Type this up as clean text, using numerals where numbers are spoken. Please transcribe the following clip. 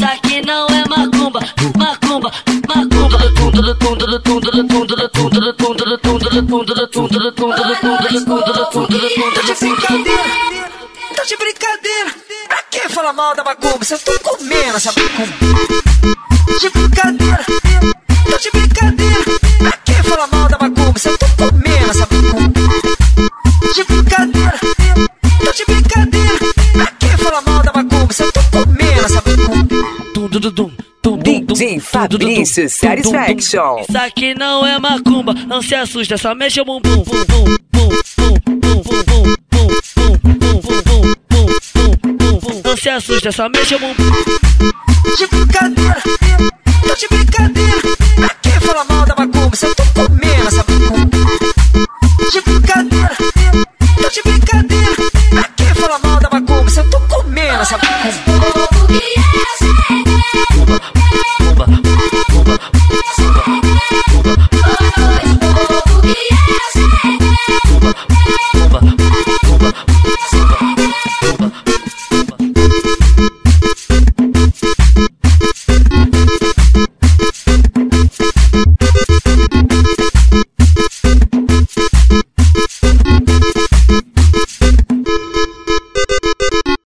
Isso aqui não é macumba, macumba, macumba. Tá de brincadeira, pra que falar mal da macumba? Cê tá comendo essa macumba. De brincadeira, tá de brincadeira, pra que falar mal da macumba? Cê tá comendo essa macumba. De brincadeira, tá de brincadeira, pra que falar mal da macumba? Cê tá comendo essa macumba. DJ Fabrício Satisfaction. Isso aqui não é macumba, não se assusta, só mexe o bumbum. Não se assusta, só mexe o bumbum. De brincadeira, tá de brincadeira, pra que falar mal da macumba? Cê tá comendo essa macumba. De brincadeira, tá de brincadeira, pra que falar mal da macumba? Cê tá comendo essa macumba.